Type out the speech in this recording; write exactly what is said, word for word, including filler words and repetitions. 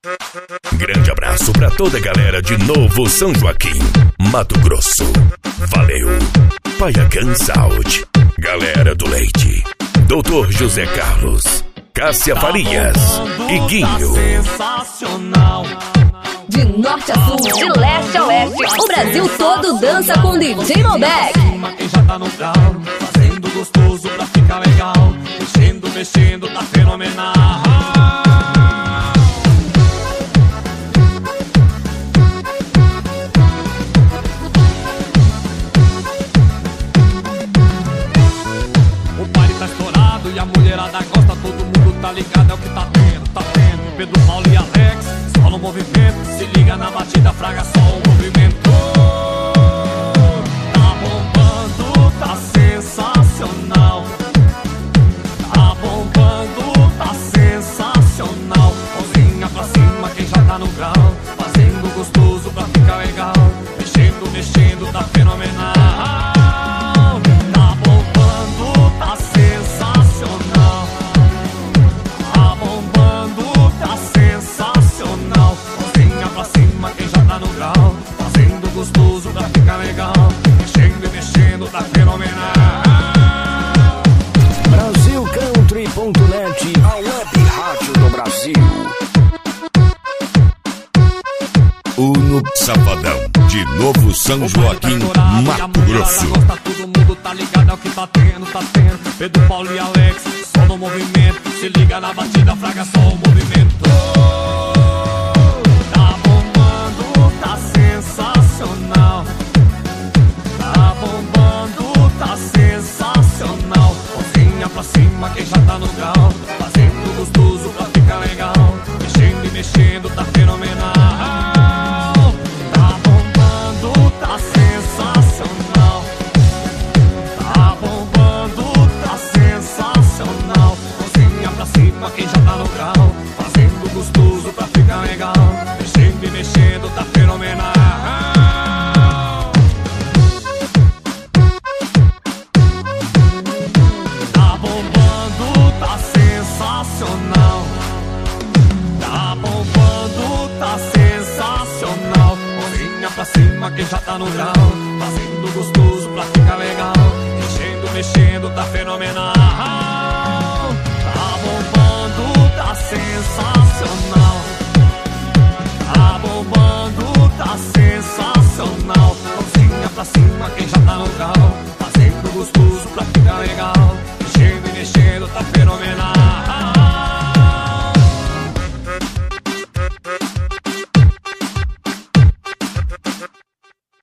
Grande abraço pra toda a galera de Novo São Joaquim, Mato Grosso. Valeu. Paiacan Saúde. Galera do Leite. doutor José Carlos, Cássia Farias e Guinho. Sensacional. De norte a sul, de leste a oeste, o Brasil todo dança com D J Malbec. Quem já tá no grau, fazendo gostoso pra ficar legal. Mexendo, mexendo, tá fenomenal. O baile tá estourado e a mulherada gosta. Todo mundo tá ligado, é o que tá tendo, tá tendo. Pedro, Paulo e Alex, só no movimento. Se liga na batida, fraga só o movimento. Tá bombando, tá sensacional. Tá bombando, tá sensacional. Mãozinha pra cima, quem já tá no grau. Fazendo gostoso pra ficar legal. Mexendo, mexendo, tá fenomenal. Tá bombando, tá sensacional. Tá bombando, tá sensacional. Mãozinha pra cima, quem já tá no grau. Fazendo gostoso pra ficar legal. Mexendo e mexendo, tá fenomenal. Brasil Country ponto net, a web rádio do Brasil. Uno Safadão, de Novo São Joaquim, Mato Grosso. Todo mundo tá ligado, é o que tá tendo, tá tendo. Pedro, Paulo e Alex, só no movimento. Se liga na batida, fraga só o movimento. Tá bombando, tá sensacional. Tá bombando, tá sensacional. Mãozinha pra cima, quem já tá no grau. Fazendo gostoso pra ficar legal. Mexendo e mexendo, tá fenomenal. Tá bombando, tá sensacional. Tá bombando, tá sensacional. Mãozinha pra cima, quem já tá no grau. Fazendo gostoso pra ficar legal. Mexendo e mexendo, tá fenomenal. Tá bombando, tá sensacional. Tá bombando, tá sensacional. Mãozinha pra cima, quem já tá no grau. Fazendo gostoso pra ficar legal. Mexendo, mexendo, tá fenomenal.